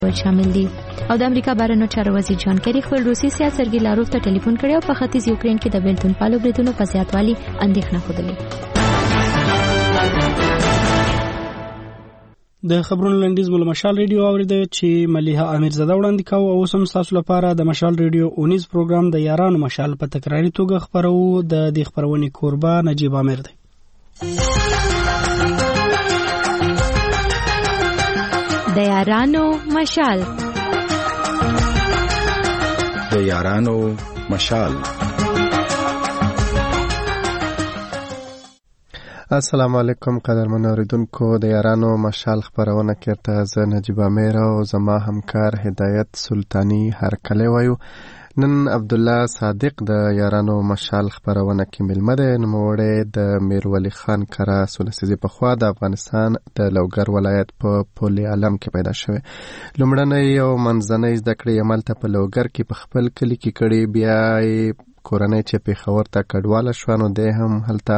شامل دي. او د امریکا بهرنیو چارو وزیر جان کری خپل روسي سیاست سرګي لاروف ته ټلیفون کړی او په ختیځ یوکرين کې د بیلتون پالو بریدونو په زیاتوالي اندېښنه خوده. د خبرونو لنډیز مول مشال ریډیو اوریده چې مليحه امیرزاده وړاندې کاوه او سم تاسو لپاره د مشال ریډیو اونیز پروګرام د یارانو مشال په تکراری توګه خبرو. د دې خبرونې کوربه نجیب امیر دی. د یارانو مشال. د یارانو مشال. السلام علیکم قدرمن اوریدونکو، د یارانو مشال خبرونه کړه. زه نجیب امیر او زما همکار هدایت سلطانی هرکلی وایو. نن عبد الله صادق د یارانو مشال خبرونه کې ملمه ده. نوموړی د میرولی خان کرا سولسیزي په خوا د افغانستان د لوګر ولایت په پولي علم کې پیدا شوی. لومړنۍ او منځنۍ زده کړې عمل ته په لوګر کې په خپل کلی کې کړي، بیا کورنۍ چې پیښور ته کډواله شو نو د هم هلته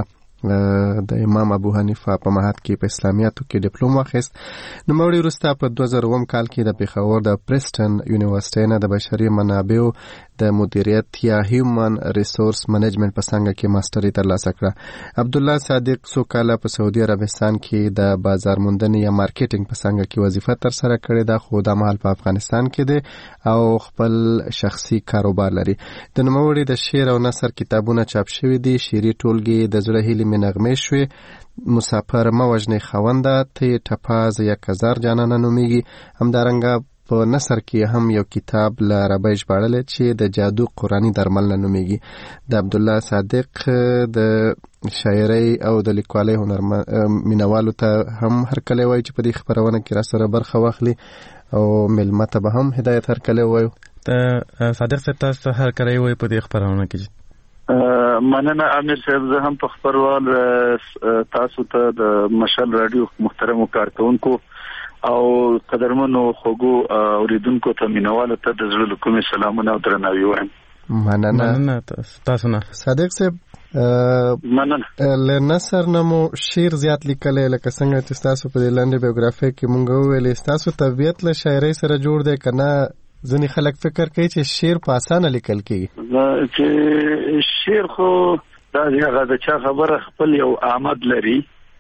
د امام ابو حنیفه په معهد کې په اسلامیاتو کې ډیپلوم واخیست. نوموړی وروسته په 2000 کال کې د پیښور د پریسټن یونیورسيټي نه د بشري منابعو د مدیریت یا هیومن ریسورس منیجمنت په څنګه کې ماستري ترلاسه کړه. عبد الله صادق څو کاله په سعودي عربستان کې د بازار موندنې یا مارکیټینګ په څنګه کې وظیفه تر سره کړې ده، خو د مهال په افغانستان کې دی او خپل شخصي کاروبار لري. د نوموړي د شعر او نثر کتابونه چاپ شوي دي. شعري ټولګې د زړه هیلې مې نغمې شوې، مسافر موجنې خونده، ته ټپاز یک هزار جانانه نومیږي. همدارنګه په نثر کې هم یو کتاب ل عربی ژباړل چې د جادو قرآنی درمل نومیږي. د عبد الله صادق د شاعرۍ او د لیکوالۍ هنر مینوالو ته هم هرکلی وایي چې په دې خبرونه کې را سره برخه واخلي او ملمه ته به هم هدایت هرکلی وایو. صادق صاحب تاسو هرکلی وایي په دې خبرونه کې. مننه امیر صاحب. زه هم په خبروال تاسو ته د مشال رادیو محترمو کارکونکو او قدرمنو خوګو اوریدونکو ته مینوالو ته د زړه کومې سلامونه او درناوی وایم. مننه تاسو نه صادق صاحب. مننه. له نثر نمو شعر زیات لیکلې، لکه څنګه چې تاسو په لنډه بایوګرافي کې مونږ ویلې تاسو طبيعت له شاعرۍ سره جوړ دی کنه؟ ځنې خلک فکر کوي چې شعر په اسانه لیکل کیږي. چې شعر خو دا هغه د چا خبره خپل یو آمد لري،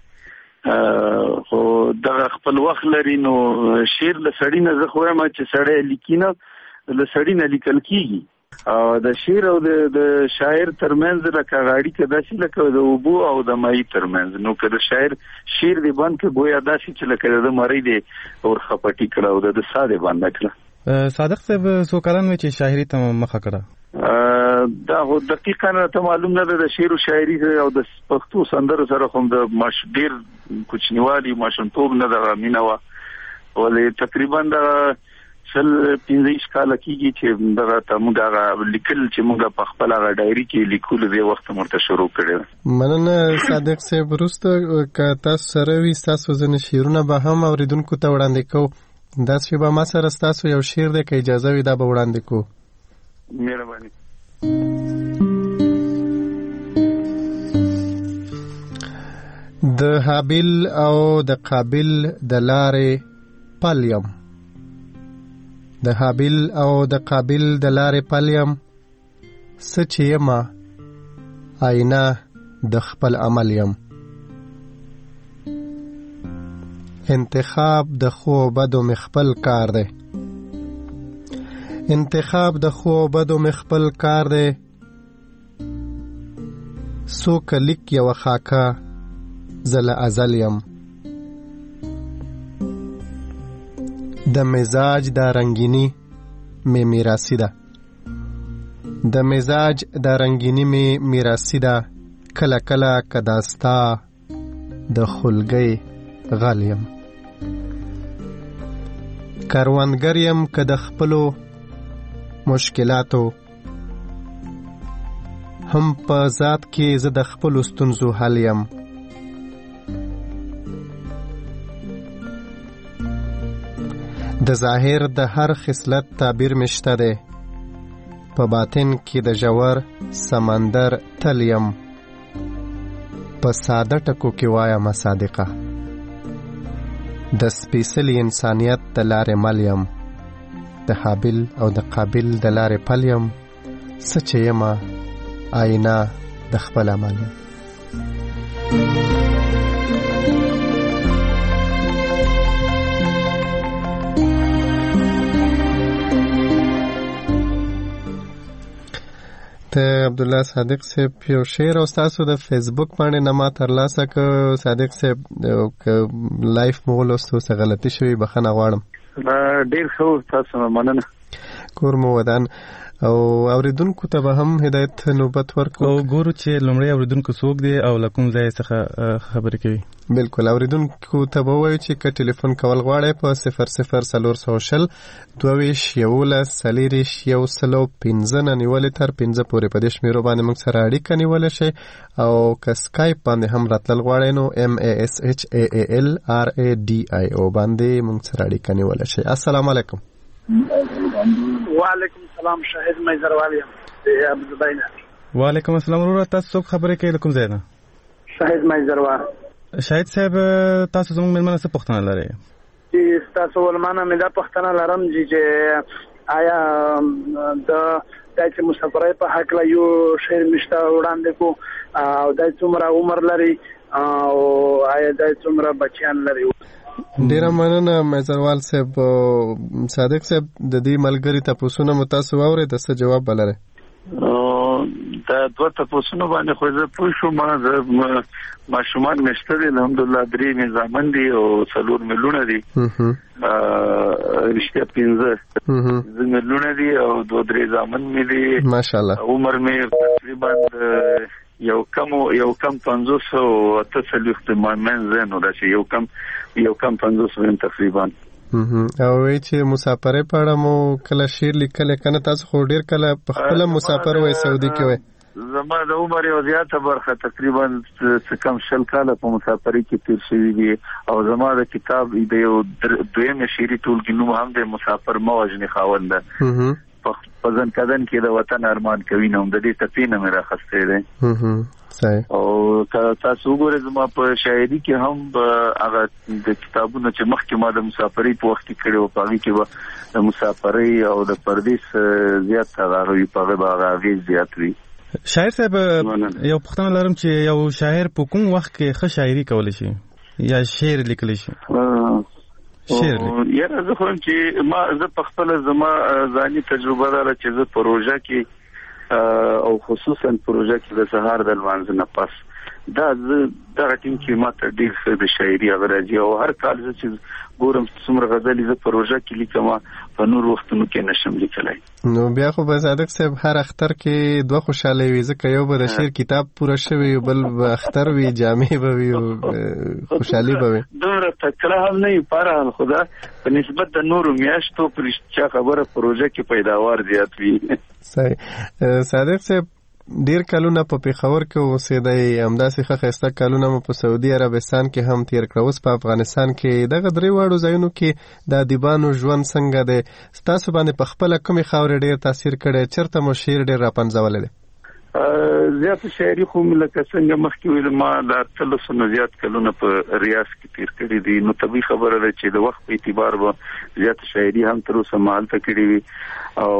خو دا خپل وخت لري. نو شعر له سړی نه زه خو وایم چې سړی لیکینه له سړی نه لیکل کیږي. او د شعر او د شاعر ترمنځ لکه غاړي کې داسې لکه د اوبو او د مای ترمنځ. نو که د شاعر شعر دی باندې کې گویا داسې چې لکه د مری دی او خپټی کړه او د ساده باندې کړه. صادق صاحب سو کلن وی چې شاعري ته مخه کړه. دا هو دقیقاً ته معلوم نه ده. د شعر او شاعري او د پښتو سندرو سره کوم د ډیر کوچنیوالي ماشومتوب نه ده مینوا، ولې تقریبا د 15 کال کېږي چې دا موږ لیکل چې موږ په خپل ډایري کې لیکل د وخت مرته شروع کړو. مننه صادق صاحب. وروسته که تاسو سره وي تاسو ځنه شعرونه به هم اوریدونکو ته وړاندې کوو. دا چې به ما سره تاسو یو شعر دی که اجازه وي دا به وړاندې کوو. مهرباني. د حابیل او د قابل د لارې پل یم، د حابیل او د قابل د لارې پل یم، څه چې یمه آینه د خپل عمل یم. انتخاب د خو بدو مخبل کار دی، انتخاب د خو بدو مخبل کار دی. سو کلیک یو خاکا زل ازل یم، د مزاج د رنگینی می میراثی ده، د مزاج د رنگینی می میراثی ده. کله کله کداستا د خلګي غالیم، کاروانګر یم که د خپلو مشکلاتو، هم په ذات کې زه د خپلو ستونزو حل یم. د ظاهر د هر خصلت تعبیر مشته ده، په باطن کې د ژور سمندر تل یم. په ساده ټکو کې وایم صادقه، د سپیڅلي انسانیت د لارې مل یم. د حابل او د قابل د لارې پل یم څه چې یمه آینه د خپل عمل یم. ته عبدالله صادق صاحب یو شعر او تاسو د فیسبوک باندې نه ما ترلاسه که صادق صاحب لایف مو ولوستو څه غلطي شوي بخښنه غواړم. ډېر ښه تاسو مننه. کور مو ودان او اوریدونکو ته به هم هدایت نوبت ورکړو او ګورو چې لومړی اوریدونکو څوک دی او له کوم ځای څخه خبرې کوي. بالکل اوریدونکو ته به وایو چې که ټلیفون کول غواړئ په 0040 22 11 115 نیولې تر 15 پورې په دې شمیرو باندې موږ سره اړیکه نیولی شئ او که سکایپ باندې هم راتلل غواړئ نو MASHALRADIO باندې موږ سره اړیکه نیولی شئ. السلام علیکم. وعلیکم السلام. شاهد میزروال یم د ابوظبی. وعلیکم السلام وروره. تاسو څوک خبرې کوي د کوم ځای نه؟ شاهد میزروال. شاهد صاحب تاسو زموږ مېلمانه څه پوښتنه لرئ؟ چې تاسو ولمانه مې دا پوښتنه لرم چې آیا د چې مسافرۍ په حق لا یو شعر مشته وړاندې کو او د څومره عمر لري او آیا د څومره بچیان لري؟ ډیره مننه میزروال صاحب. صادق صاحب د دې ملګری تاسو نه متاسو اورئ د څه جواب بلره؟ دا دوه تاسو باندې خو زه پوه شوم. ماشومان نشته دي الحمدلله، 3 نظامن دي او 4 مليونه دي. رښتیا 15 مليونه دي او 2-3 ځامن مې دي ماشاءالله. عمر مې تقریبا یو کم 50 او 38 مې زنه دا چې یو کم 50 تقریبا. او وی چې مسافرې په اړه مو کله شعر لیکل کنه؟ تاسو خو ډیر کله په خپل مسافر وای سعودي کې وای. زما د عمر یو زیاته برخه تقریبا کم 20 کاله په مسافرۍ کې تیر شوی دي او زما د کتاب د یو دویم شعري ټولګي نوم هم د مسافر موجنی خاوند ده. په ځن کدن کې د وطن ارمان کوي نوم د دې تپینه مې راخسته ده. صحیح. او تاسو وګورئ زما په شاعري کې هم هغه د کتابونو چې مخکې ما د مسافرۍ په وخت کې کړي او په کې به د مسافرۍ او د پردیس زیات هغه وي په هغه زیات وي. شاعر صاحب یو پوښتنه لرم چې یو شاعر په کوم وخت کې ښه شاعري کولی شي یا شعر لیکلی شي؟ یاره زه خو چې زه په خپل زما ځاني تجربه لرم چې زه پروژه کې او خصوصا پروژه کې د سهار د لمانځه نه پس دا ټیم کې ماته ډېر څه د شاعري غراځي او هر کال چې ګورم څومره غزلې زه پروژه کې لیکم په نور وختونو کې نشم لیکلای. نو بیا خو به صادق صاحب هر اختر کې دوه خوشاله وي ځکه یو به د شعر کتاب پوره شوی بل به اختر وي جامع به وي او خوشحالي به وي. دومره تکړه هم نه پاره خدا په نسبت د نورو میاشتو پرشته خبره پروژه کې پیداوار زیات وي. صحیح. صادق صاحب ډیر کلونه په پیښور کې اوسېدای، همداسې ښه ښایسته کلونه مو په سعودي عربستان کې هم تیر کړه. اوس په افغانستان کې دغه درې واړو ځایونو کې د ادیبانو ژوند څنګه دی؟ ستاسو باندې په خپله کومې خاورې ډیر تاثیر کړی؟ چېرته مو شعر ډیر راپنځولی دی؟ زیات شاعري خو لکه څنګه مخکې ویل ما د 300 نه زیات کلونه په ریاض کې تیر کړي دي. نو طبیعي خبره ده چې د وخت په اعتبار به زیات شاعري هم تر اوسه مالته کړي وي او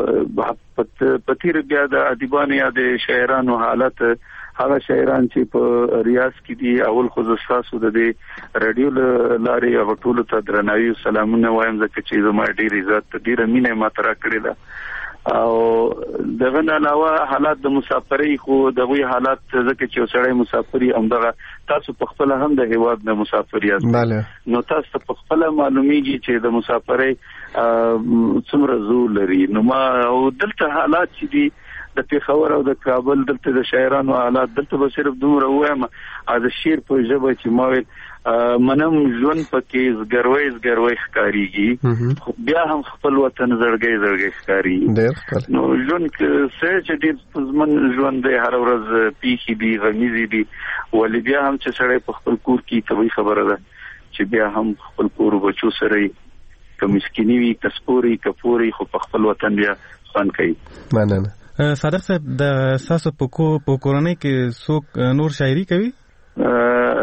په تیر بیا د ادیبانو یا د شاعرانو حالت هغه شاعران چې په ریاض کې دي اول خو زستاسو د دې رادیو لارې او ټولو ته درناوي او سلامونه وایم ځکه چې زما ډیر عزت ډیر مینه ماته راکړې ده او دغه علاوه حالات د مسافرۍ خو دغه حالات ځکه چې وسړی مسافري همدغه تاسو په خپل هم د هیواد د مسافرۍ نو تاسو په خپل معلومیږي چې د مسافرۍ څومره زور لري. نو ما او دلته حالات چې دي د پیښور او د کابل دلته د شاعرانو حالات دلته به صرف دومره وایم از شعر په ژبه چې ما منم ژوند پکې زګروي ښکاریږي خو بیا هم خپل وطن زړګي ښکاریږي. نو ژوند چې ډېر زمون ژوند دی هر ورځ پیښې دي غمیزې دي ولې بیا هم چې سړی په خپل کور کې طبيعي خبره ده چې بیا هم خپل کور بچو سره که مسکینی وي کسپوري کپوري خو په خپل وطن بیا خوان کوي. مننه. صادق صاحب د ساسو په کورنۍ کې څوک نور شاعري کوي؟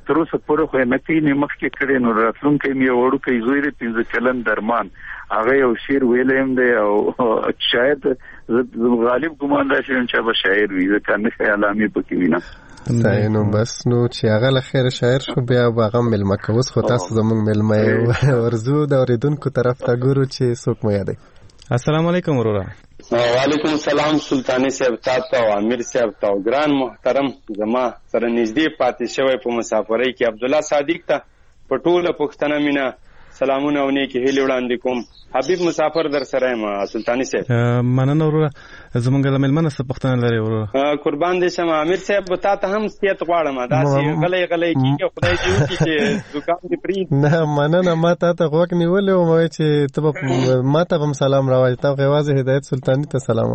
تر اوسه پورې خو نه کینې مخکې کړي نو راتلونکي مې وړوکی زوی دی 15 کلن درمان هغه یو شعر ویلم دی او شاید غالب ګمان دا شي چې به شاعر وي ځکه نه خیالامي پکې وینم نو بس نو چې هغه له خیر شاعر شو بیا هغه ملما کوس خو تاسو زموږ ملما ورزو د اوریدونکو طرف ته ګورو چې څوک مو یادې السلام علیکم وروره وعلیکم السلام سلطانی صاحب تاسو او امیر صاحب تاسو ګران محترم زما سره نږدې پاتې شوی په مسافرۍ کې عبد الله صادق ته په ټوله پښتنه مینا سلامونه او نیکی هیله وړاندې کوم حبیب مسافر در سره یم سلطانی صاحب مننه وروره زمونږ له مېلمنه څه پوښتنه لري وروره قربان دې شم امیر صاحب تا ته هم ستیت غواړم داسې غلی کېږي خدای دې وکړي چې دکان دې پرېږدي نه مننه ما تا ته غوږ نیولی وم چې ته ما ته به هم سلام راوایې تا یوازې هدایت سلطاني ته سلام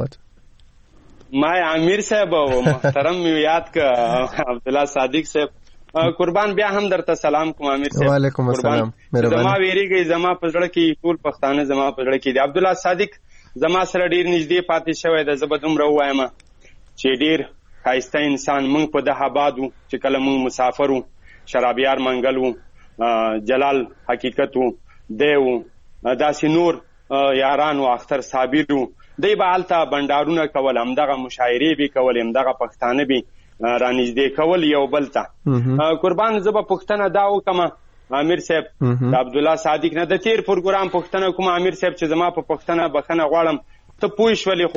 واچ ما امیر صاحب او محترم مې یاد که عبدالله صادق صاحب قربان بیا هم درته سلام کوم امیر صاحب وعلیکم السلام زما ویریږي زما په زړه کې ټول پښتانه زما په زړه کې دي عبدالله صادق زما سره ډیر نږدې پاتې شوی د زه به دومره ووایم چې ډیر ښایسته انسان موږ په ده آباد وو چې کله موږ مسافر وو شرابیار منګل وو جلال حقیقت وو دی وو داسې نور یاران وو اختر صابر وو دی به هلته بنډارونه کول همدغه مشاعرې به کول همدغه پښتانه به رانږدې کول یو بل ته قربان زه به پوښتنه دا وکړم امیر صاحب د عبدالله صادق نه د تیر پروګرام پوښتنه کوم امیر صاحب چې زما په پوښتنه بخښنه غواړم ته پوه شولې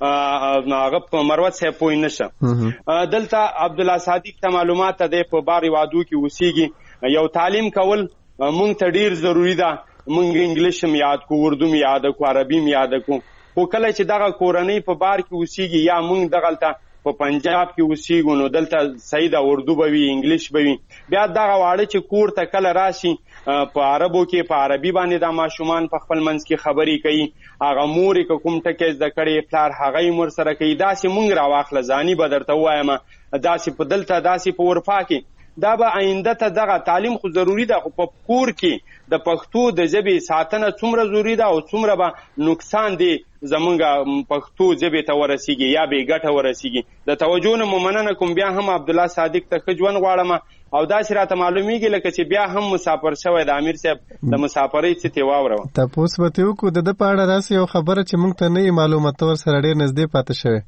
خو هغه په مروت صاحب پوه نه شه دلته عبدالله صادق ته معلومات دی په باري وادو کې اوسېږي یو تعلیم کول مونږ ته ډیر ضروري ده مونږ انګلیش هم یاد کو اردو هم یاد کو عربي هم یاد کو خو کله چې دغه کورنۍ په بار کې اوسېږي یا مونږ دغلته په پنجاب کې اوسېږو نو دلته صحیح د اردو به وي انګلیش به وي بیا دغه واړه چې کور ته کله راشي په عربو کې په عربي باندې دا ماشومان په خپل منځ کې خبرې کوي هغه مور یې که کوم ټکی زده کړی پلار هغه یې ورسره کوي داسې مونږ راواخله ځاني به درته ووایم داسې په دلته داسې په اروپا کې دا به آینده ته دغه تعلیم خو ضروري ده خو په کور کې د پښتو د ژبې ساتنه څومره ضروري ده او څومره به نقصان دی زمونږ پښتو ژبې ته ورسیږي یا بې ګټه ورسیږي د توجه نه مو مننه کوم بیا هم عبدالله صادق ته ښه ژوند غواړم او داسې راته معلومیږي لکه چې بیا هم مسافر شوی د امیر صاحب د مسافرۍ څه ترې واورم تپوس به ترې وکړو د ده په اړه داسې یو خبره چې موږ ته نه وي معلومه ته ورسره ډېر نږدې پاتې شوی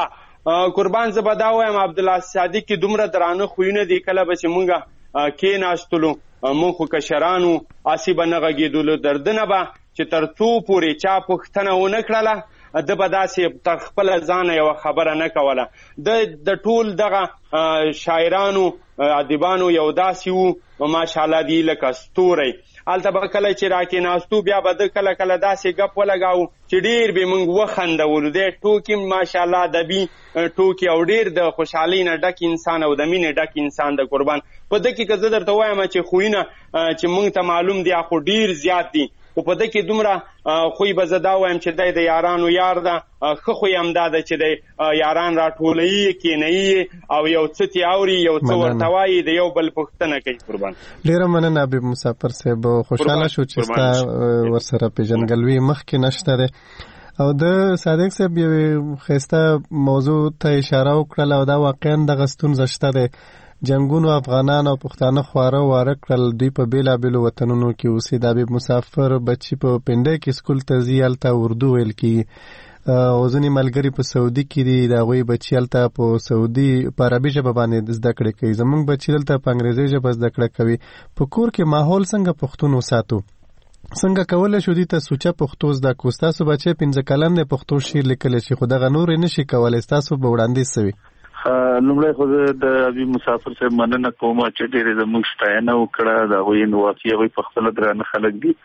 ها قربان زه به دا وایم عبدالله صادق کې دومره درانه خویونه دي کله به چې مونږ کېناستلو مونږ خو کشرانو هسې به نه غږېدلو دردنه به چې تر څو پورې چا پوښتنه ونه کړله ده به داسې تر خپله ځانه یوه خبره نه کوله د ټول دغه شاعرانو ادیبانو یو داسې وو ماشاءالله دی لکه ستوری هلته به کله چې راکېناستو بیا به ده کله کله داسې ګپ ولګاو چې ډېر به موږ وخندولو دی ټوکې ماشاءالله ادبي ټوکې او ډېر د خوشحالۍ نه ډک انسان او د مینې ډک انسان د قربان په ده کې که زه درته وایم چې خویونه چې موږ ته معلوم دي خو ډېر زیات دي خو په ده کې دومره خوی به زه دا وایم چې دی د یارانو یار ده ښه خوی همدا ده چې دی یاران راټولوي کېنوي او یو څه ترې اوري یو څه ورته وایي د یو بل پوښتنه کوي قربان ډېره مننه حبیب مسافر صاحب خوشحاله شو چې ستا ورسره پېژندګلوي مخکې نشته دی او د صادق صاحب یوې ښایسته موضوع ته اشاره وکړله او دا واقعا دغه ستونزه شته دی جنګونو افغانان او پښتانه خواره واره کړل دوی په بېلابېلو وطنونو کې اوسي د حبیب مسافر بچي په پنډۍ کې سکول ته ځي هلته اردو ویل کېږي او ځینې ملګري په سعودي کې دي د هغوی بچي هلته په سعودي په عربي ژبه باندې زده کړې کوي زموږ بچي دلته په انګریزي ژبه زده کړه کوي په کور کې ماحول څنګه پښتون وساتو څنګه کولی شو دې ته سوچه پښتو زده کړو ستاسو بچی 15 کلن دی پښتو شعر لیکلی شي خو دغه نور یې نه شي کولی ستاسو به وړاندیز څه وي لومړی خو د حبیب مسافر صاحب مننه کوم چې ډېرې زموږ ستاینه وکړه د هغوی واقعي هغوی په خپله درانه خلک دي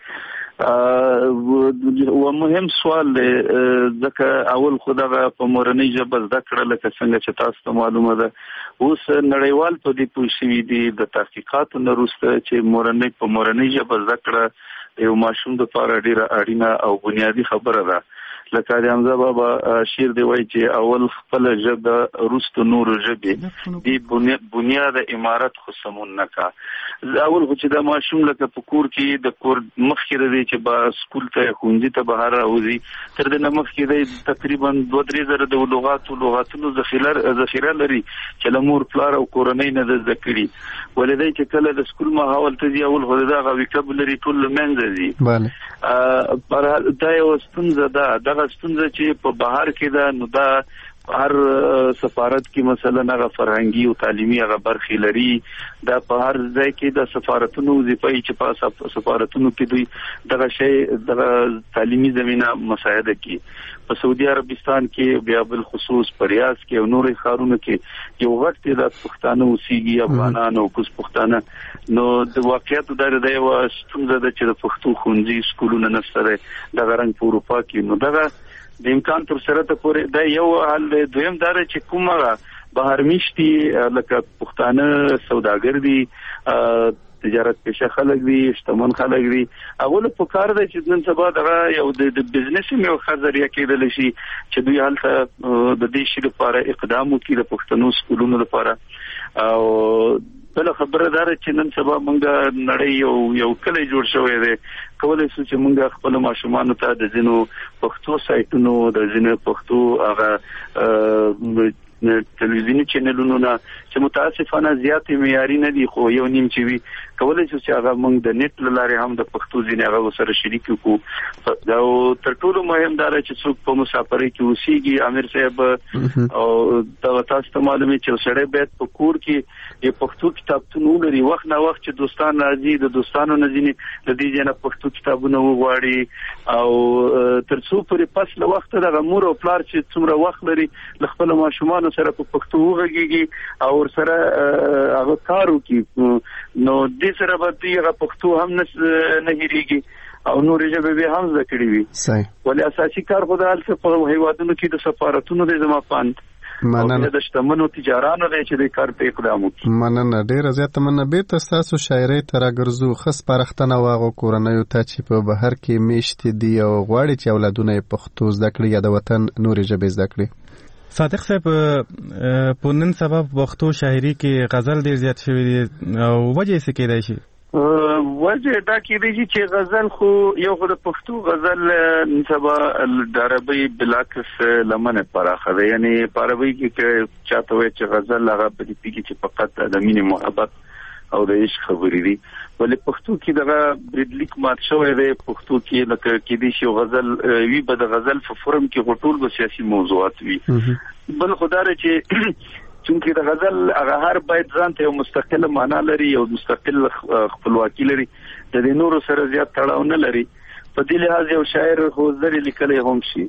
و مهم سوال دی ځکه اول خو دغه په مورنۍ ژبه زده کړه لکه څنګه چې تاسو ته معلومه ده اوس نړیوال په دې پوه شوي دي د تحقیقاتو نه وروسته چې په مورنۍ ژبه زده کړه د یو ماشوم دپاره ډېره اړینه او بنیادي خبره ده لکه د حمزه بابا شعر دی وایي چې اول خپل ژبه وروسته نور ژبې دی بنیاد امارت خو سمون نه کا. اول خو چې دا ماشوم لکه په کور کې د کور مخکې دی چې با سکول ته ښوونځي ته بهر راوځي تر دې نه مخکې دی تقریبا 2-3 زره د لغاتونو ذخیره لري چې له مور پلار او کورنۍ نه زده کړي. ولې دی چې کله د سکول ماحول ته ځي اول خو دغه ویکابولري ټول له منځه ځي. پر دا یو ستونزه ده. دغه ستونزه چې په بهر کې ده نو دا هر سفارت کې مثلا هغه فرهنګي او تعلیمي هغه برخې لري. دا په هر ځای کې د سفارتونو وظیفه چې په سفارتونو کې دوی دغه شی د تعلیمي زمينه مساعده کوي. په سعودي عربستان کې بیا بل خصوص پریاس کې او نورې ښارونو کې یو غټ تعداد پښتانه اوسېږي افغانان او کوز پښتانه. نو د واقعیت د یو ستونزه ده چې د پښتو ښوونځي سکولونه نشته دغه رنګ په اروپا کې. نو دغه د امکان تر سره ته پورې دا یو حل دی. دویم دا چې کومه بهر میشتي لکه پښتانه سوداګر دي تجارت پیشه خلک دي شتمن خلک دي اول په کار دی چې نن سبا دغه یو د بزنس یو خزریا کېدل شي چې دوی هلته د دې شي لپاره اقدام وکړي د پښتنو سکولونو لپاره. او بل خبره دار چې نن سبا مونږه نړۍ یو کلی جوړ شوی دی. کولای شو چې مونږ خپل ماشومان ته د ځینو پښتو سایټونو د ځینو پښتو هغه تلویزیونی چینلونو نه چې متاسفانه زیات معیاري نه دي خو یو نیم چې وی کولای شو چې هغه مونږ د نت لارې هم د پښتو ځینې هغه سره شریک وکړو. دا تر ټولو مهم دا چې څوک په مسافرۍ کې اوسېږي امیر صاحب او دا تاسو ته معلومه چې سړی باید په کور کې یو پښتو کتابتون ولري. وخت نه وخت چې دوستان راځي د دوستانو نه ځینې د دې جنا پښتو کتابونه وغواړي او تر څو پورې پس له وخت د مور او پلار چې څومره وخت لري خپل ماشومان سره په پښتو وغږیږي او سره هغه کار وکړي. نو دې سره به دغه پښتو هم نه هېریږي او نور ژبه به هم زده کړي وي. ولې اساسي کار خو د هلته په هیوادونو کې د سفارتونو د زما پاند مننه د شتمنو تجارانو دی چې د کار په اقدام وکړي. مننه ډیره زیاته مننه. بیرته ستاسو شاعرۍ ته راګرځو. ښه سپارښتنه واغو کورنیو ته چې په بهر کې میشتې دي او غواړي چې اولادونه یې پښتو زده کړي یا د وطن نورې ژبې زده کړي. صادق صاحب په نن سبا پښتو شاعري کې غزل ډیر زیات شوی دی او وجه څه کېدای شي؟ وجه دا کېدای شي چې غزل خو یو خو د پښتو غزل نن سبا د عربي بلاکس لمنه پراخه ده. یعنی په عربي کې چاته وایي چې غزل هغه په دې کې چې فقط د مینې محبت او د عشق خبرې دي. ولې پښتو کې دغه بریدلیک مات شوی دی. پښتو کې لکه کې دي شی غزل وی به د غزل په فورم کې غټول به سیاسي موضوعات وي. بل خدای چې چونکه د غزل هغه هر باید ځان ته یو مستقله معنا لري او مستقل خپلواکي لري د نورو سره زیات تړاو نه لري. په دې لحاظ یو شاعر خو زری لیکلی هم شي.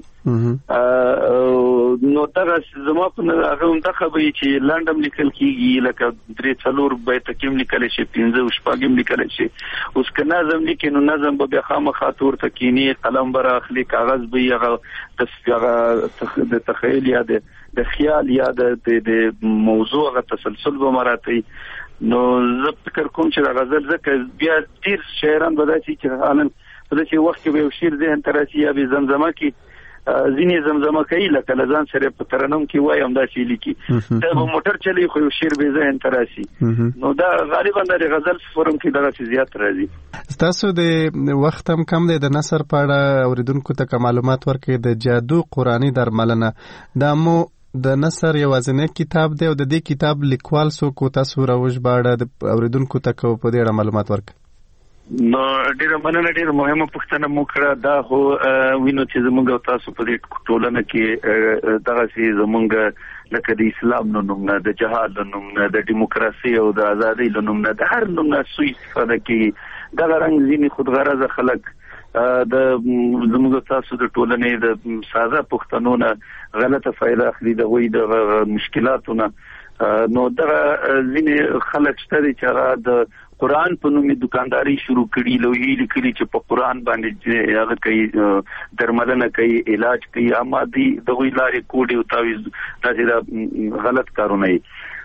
نو دا زما په هغه هم د خبرې چې لنډم لیکل کیږي لکه 3-4 بیت کې لیکل شي 15 لیکل شي. اوس که نظم لیکي نو نظم به خامخا تور تکینی قلم بر اخلي کاغذ به هغه د تخیل یا د خیال یا د موضوع غو تسلسل به مراتي. نو زه فکر کوم چې د غزل زکه بیا ډیر شاعران به داسي چې حالن په دې وخت کې به شعر ذهن تراسي یا به زمزمه کې ځینې زمزمه کوي لکه لزان سره په ترنم کې وای هم دا شی لیکي دا به موټر چلی خو شعر به ذهن تراسي. نو دا غالبا د غزل فورم کې دغه زیات راځي. تاسو د وخت هم کم دی د نثر په اړه اوریدونکو ته معلومات ورکړئ. د جادو قرآني درملنه دا مو د نثر یوازینی کتاب دی او د دې کتاب لیکوال څوک تاسو راوژباړه د اوریدونکو ته کو په دې اړه معلومات ورکړئ. نو ډیره مننه. ډیره مهمه پوښتنه مو کړه. دا خو وینو چې زموږ تاسو په دې ټولنه کې دغه سي زموږ لکه د اسلام نوم نه د جهاد نوم نه د دیموکراسي او د ازادۍ نوم نه د هر نوم نه سوء استفاده کوي. دغه رنګ ځینې خودغرضه خلک د زموږ تاسو د ټولنې د ساده پښتنو نه غلطه فائدہ اخلي د وې د مشکلاتونه. نو دغه ځینې خلک شته چې هغه د قرآن په نومي دکانداري شروع کړي لوی لیکلي چې په قرآن باندې هغه کوي درملنه کوي علاج کوي اما دي د وی لارې کوډي او تعویز دا غلط کارونه دي.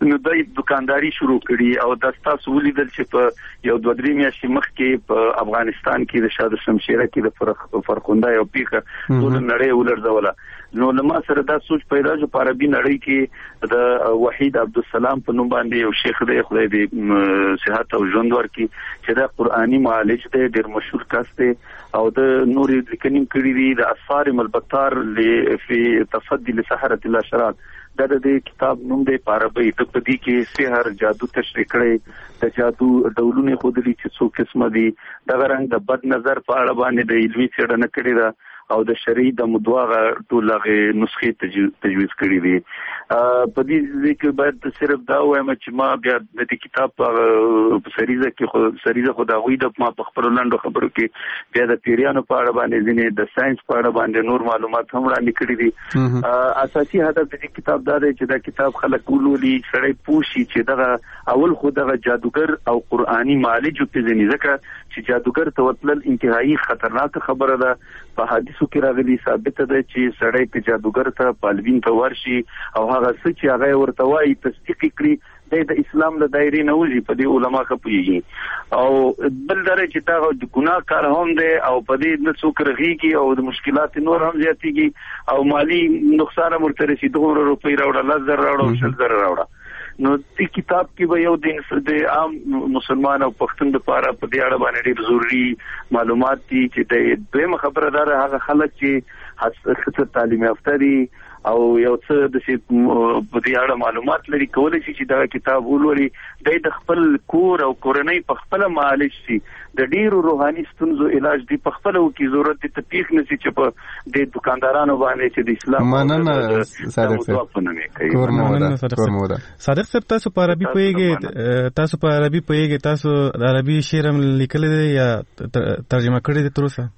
نو دوی دکانداري شروع کړي او د تاسو ولیدل چې په یو 2-3 میاشتې مخکې په افغانستان کې د شاد شمشیره کې د فرخنده یو پیښه ټول نړۍ ولړزوله. نو لما سره دا سوچ پیدا شو په عربي نړۍ کې د وحید عبدالسلام په نوم باندې یو شیخ دی، خدای دې صحت او ژوند ورکړي، چې دا قرآني معالج دی، ډېر مشهور کس دی او د نورې لیکنې کړي دي د اصفار البتار فی تصدی لسحرة الاشرار. دا د کتاب نوم دی په عربي. د پدې کې سحر جادو تشریح کړي، د جادو ډولونه خودلی چې څو قسمه دي، د رنګ د بد نظر په اړه باندې د علمي څېړنه کړې ده او د شرعي د مدواغه ټول هغه نسخې تجویز کړي دي. په دې کې باید صرف دا وایم چې ما بیا د دې کتاب په سریزه خو دا غوي د ما په خبرو لاندې خبرو کې بیا د پیریانو په اړه باندې ځینې د ساينس په اړه باندې نور معلومات هم وړاندې کړي دي. اساسي هدف د دې کتاب دا دی چې دا کتاب خلک ولولي، سړی پوښي چې دغه اول خو دغه جادوګر او قرآني معالج په ځینې ځکه چې جادوګر ته وتل انتهایی خطرناک خبره ده. په حدیثو کې راغلي ثابت ده چې سړی په جادوګر ته پالوین ته ورشي او هغه څه چې هغه ورته وایي تصدیق کړي د اسلام له دایرې نه وځي. په دې علما خپويږي او بل درې چې دا د ګناه کار هم دی او په دې نه څوک رغيږي او د مشکلات نور هم زیاتېږي او مالی نقصان مرته رسیدو روپۍ راوړه 10,000 راوړه 20,000 راوړه. نو دې کتاب کې به یو د عام مسلمان او پښتون لپاره په دې اړه باندې ډېر ضروري معلومات دي چې د دویم خبردار هغه خلک چې هڅه تعلیم یافته دي او یو څه د په دې اړه معلومات لري کولای شي چې دا کتاب ولولي، د خپل کور او کورنۍ په خپل معالج شي، د ډیرو روحاني ستونزو علاج دی په خپل وکي ضرورت دي تطبیق نشي چې په د دکاندارانو باندې چې د اسلام مننه صادق صادق صاحب تاسو په عربي پوهیږئ تاسو د عربي شعر هم لیکلی دی یا ترجمه کړی دی تر اوسه؟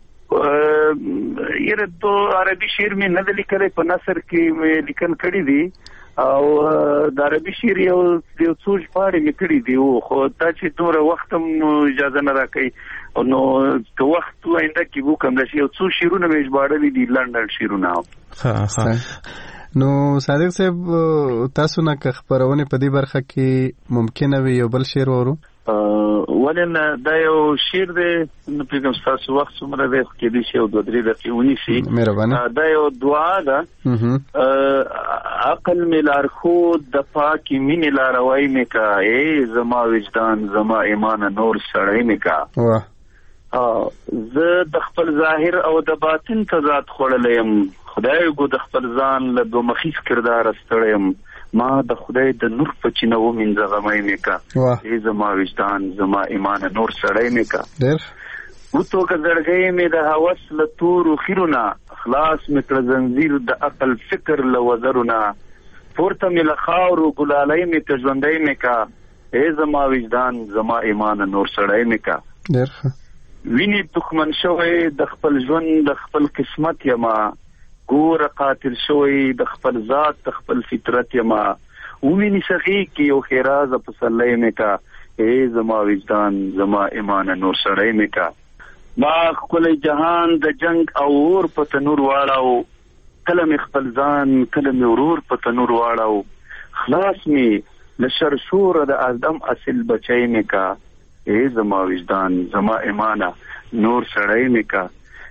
یره تو عربي شعر مې نه لیکلی، په نثر کې مې لیکل کړی دي او د عربي شعر یو څو ژباړې مې کړي دي خو دا چې دومره وخت هم اجازه نه راکوي نو که وخت آینده کې وکړم دا یو څو شعرونه مې ژباړلي دي لنډ شعرونه. نو صادق صاحب تاسو نه که خبرونه په دې برخه کې ممکنه وي یو بل شعر ورو؟ ولن دا یو شعر دی نو پیغام تاسو وخت څومره دی کې دي چې 2-3 دقیقې ونیسي. مهرباني. دا یو دعا ده. عقل می لار خود د پاکی مين لاروي میکا، اے زما وجدان زما ایمان نور سړی میکا. زه د خپل ظاهر او د باطن تضاد خړلم، خدای کو د خپل ځان له دوه مخیف کردار استړم، ما د خدای د نور په چینه و من زغمای میکا، ای زما وجدان زما ایمان نور سړی میکا. و تو که زړګی می د هوس له تور خیرونه، خلاص می کړ زنجیر د عقل فکر له وزرونه، پورته می له خاورو ګلالۍ می ته ژوندۍ میکا، ای زما وجدان زما ایمان نور سړی میکا. ویني دښمن شوی د خپل ژوند د خپل قسمت یما، ګور قاتل شوی د خپل ذات د خپل فطرت یما، ویني سخی کې یو خیراز په سلې میکا، اے زما وجدان زما ایمان نور سړی میکا. ما خپل جهان د جنگ او اور په تنور واړاو، کله می خپل ځان کله می ورور په تنور واړاو، خلاص می لشر شور د ادم اصل بچی میکا، اے زما وجدان زما ایمان نور سړی میکا.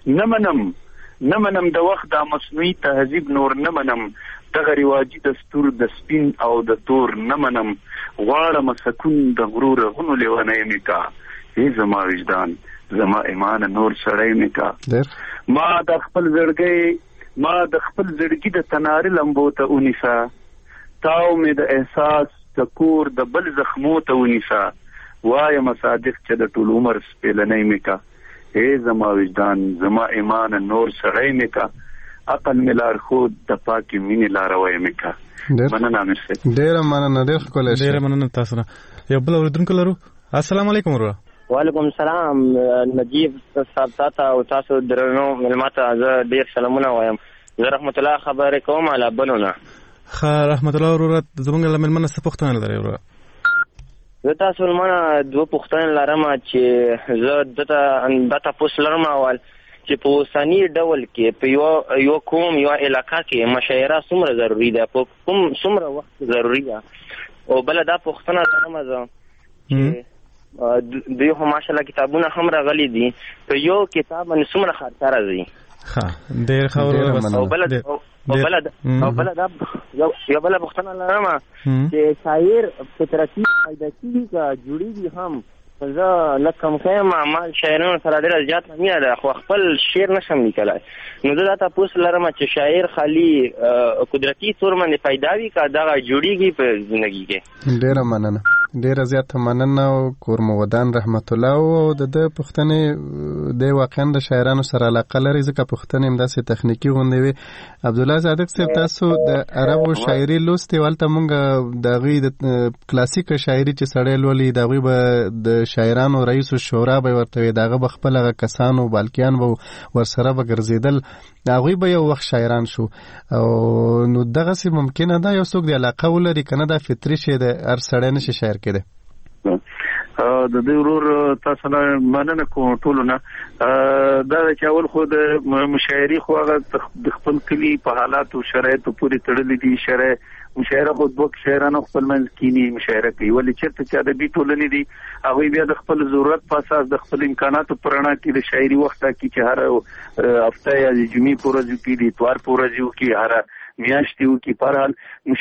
نمنم د وخت د مصنوعي تهذیب نور نمنم، دغه رواجی دستور د سپین او د تور نمنم، غواړم سکون د غرور غنو لیونی میکا، ای زما وجدان زما ایمان نور سړی میکا. ما د خپل زړګي د تنارې لمبو ته ونیسا، تاو مې د احساس ټکور د بل زخمو ته ونیسا، وایم صادق چې د ټول عمر سپېلنی میکا، اے زما وجدان زما ایمان نور سړی میکا، عقل می لار خود د پاکی مینې لاروی میکا. مننه مرسي. ډېره مننه. ډېره مننه تاسو نه. یو بل اوریدونکو لرو. السلام علیکم ورو. وعلیکم السلام نجیب صاحب او تاسو درنو ملماته زه ډېر سلامونه وایم. زه رحمت الله خبرې کوم علی بلونه. رحمت الله ورو زمونږ له ملمنه څه پوښتنه لري ورو؟ زه تاسو لمنه دوه پوښتنې لرم چې زه دا تاسو لرم اول چې په اوسني ډول کې په یو قوم یو علاقه کې مشاعره څومره ضروری ده، په کوم څومره وخت ضروری ده، او بل دا پوښتنه لرم زه چې دوی هم ماشاءالله کتابونه هم راغلي دي په یو کتاب باندې څومره خرڅ راځي؟ ډېر ښه او بل دا یو بل پوښتنه لرم چې شاعر فطرتي پیدایشي که جوړېږي هم زه لږ کم ښیم ما شاعرانو سره ډېره زیاته مینه ده خو خپل شعر نشم لیکلی نو زه دا تپوس لرم چې شاعر خالي قدرتي طور باندې پیدا وي که دغه جوړېږي په زندګي کې؟ ډېره مننه، ډېره زیاته مننه. او کورمودان رحمت الله او د ده پوښتنې دی واقعا د شاعرانو سره علاقه لري ځکه پوښتنې همداسې تخنیکي غوندې وي. عبدالله صادق صاحب تاسو د عربو شاعري لوستې هلته مونږ د هغوی د کلاسیکه شاعري چې سړی لولي د هغوی به د شاعرانو رئیس الشورا به ورته وي، د هغه به خپل هغه کسانو بالکیان به ورسره به ګرځېدل، هغوی به یو وخت شاعران شو. او نو دغسې ممکنه ده یو څوک د علاقه ولري که نه دا فطري شی د هر سړی نشي شاعر کېدی؟ د دې ورور تاسو نه مننه کوم ټولو نه. دا چې اول خو د مشاعري خو هغه د خپل کلی په حالاتو شرایطو پورې تړلې دي. مشاعره خو دوه شاعرانو خپل منځ کینی مشاعره کوي، ولې چېرته چې ادبي ټولنې دي هغوی بیا د خپل ضرورت په اساس د خپل امکاناتو په رڼا کې د شاعري وخت ټاکي چې هر هفته یا د جمعې په ورځ وکړي، د اتوار په ورځ وکړي، هر میاشتې وکړي. په هر حال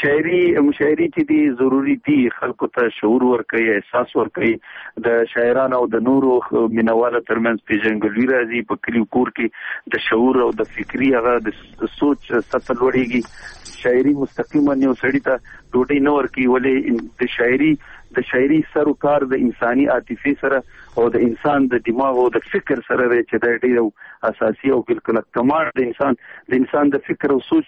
مشاعري چې دي ضروري دي، خلکو ته شعور ورکوي، احساس ورکوي، د شاعرانو او د نورو مینوالو ترمنځ پیژندګلوي راځي. په کلیو کور کې د شعور او د فکري هغه د سوچ سطح لوړېږي. شاعري مستقیما یو سړي ته ډوډۍ نه ورکوي، ولې د شاعري سر و کار د انساني عاطفې سره او د انسان د دماغ او د فکر سره دی چې دا ډېر اساسي او بالکل کمال د انسان د فکر او سوچ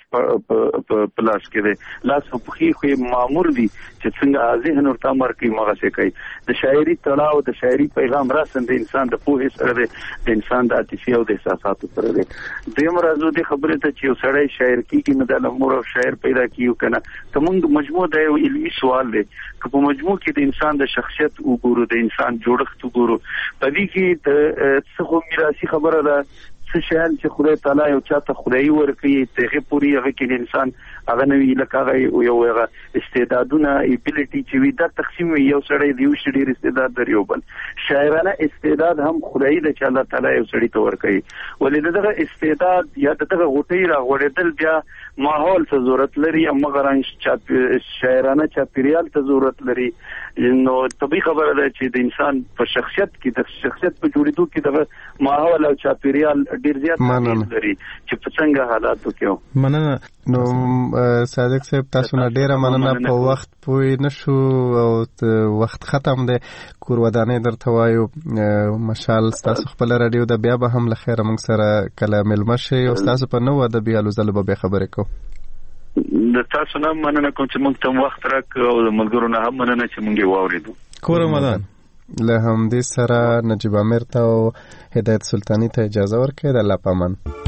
په لاس کې دی. لاس او پښې خو مامور دي چې څنګه ذهن ورته امر کوي مغسې کوي. د شاعري تړاو د شاعري پیغام راسن د انسان د پوهې سره دی، د انسان د عاطفې او د احساساتو سره دی. دویم راځو د خبرې ته چې یو سړی شاعر کېږي نو د لمور او شاعر پیدا کیو کنه که موږ مجموع د یو علمي سوال دی که په مجموع کې د انسان د شخصیت وګورو، د انسان جوړښت وګورو، په دې کې د څه خو میراثي خبره ده څه شیان چې خدای تعالی یو چاته خدایي ورکوي هغې پورې هغه کې د انسان هغه نه وي لکه هغه یو هغه استعدادونه ایبیلیټي چې وي دا تقسیم وي. یو سړی د یو شي ډېر استعداد لري، یو بل شاعرانه استعداد هم خدایي ده چې الله تعالی یو سړي ته ورکوي. ولې د دغه استعداد یا د دغه غوټۍ راغوړېدل بیا ماحول ته ضرورت لري، همغه رنګ شاعرانه چاپېریال ته ضرورت لري. نو طبیعي خبره ده چې د انسان په شخصیت کې د شخصیت په جوړېدو کې دغه ماحول او چاپېریال ډېر زیات لري چې په څنګه حالاتو کې. مننه. نو صادق صاحب تاسو نه ډېره مننه. په وخت پوه نشو او وخت ختم دی، کور ودانۍ درته وایو. مشال ستاسو خپله راډیو ده، بیا به هم له خیره موږ سره کله مېلمه شئ او ستاسو په نوو ادبي هلو ځلو به بیا خبرې کوو. د تاسو نه مننه کوم چې موږ ته وخت راکړ او د ملګرو نه هم مننه چې موږ یې واورېدو. کورمدان له همدې سره نجیب امیر ته او هدایت سلطاني ته اجازه ورکړئ. د الله په امان.